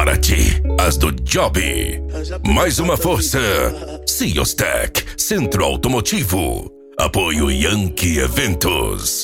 para ti, as do Job. Mais uma força, Ciostec, Centro Automotivo. Apoio Yankee Eventos.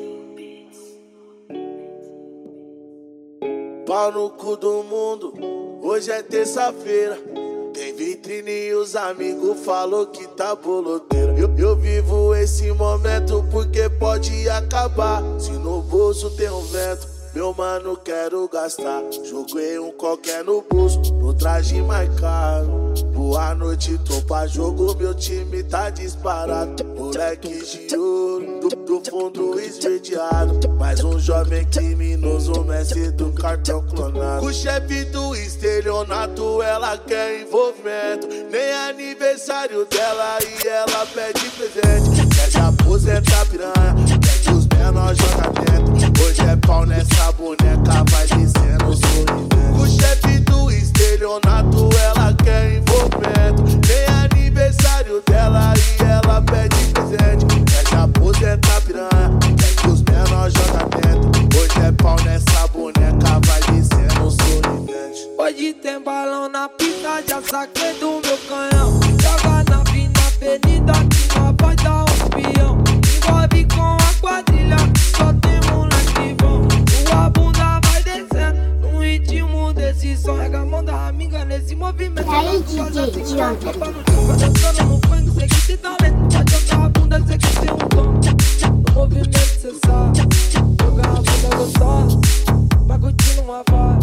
Pau no cu do mundo, hoje é terça-feira. Tem vitrine e os amigos falou que tá boloteiro. Eu vivo esse momento porque pode acabar. Se no bolso tem um vento, meu mano, quero gastar. Joguei um qualquer no bolso, no traje mais caro. Boa noite, tô pra jogo, meu time tá disparado. Moleque de ouro, do fundo esverdeado. Mais um jovem criminoso, mestre do cartão clonado. O chefe do estelionato, ela quer envolvimento. Nem aniversário dela e ela pede presente. Quer se aposentar piranha, quer que os menores jogam dentro. Hoje é pau nessa boneca, vai descendo sorridente. O chefe do estelionato, ela quer envolvimento. Nem aniversário dela e ela pede presente. Quer se aposentar piranha, quer que os menores jogam dentro. Hoje é pau nessa boneca, vai descendo sorridente. Hoje tem balão na pista, já saquei do meu canhão. Joga na avenida que nós vai dar um peão. Envolve com a quadrilha, só tem moleque bom. Tua bunda vai descendo no ritmo desse som. Pega a mão da amiga nesse movimento. Aí, DJ John. Vai dançando no funk, cê que tem talento. Vai jogar a bunda, cê que tem um dom. No movimento cê sabe, jogar a bunda gostosa, vai curtindo uma vibe.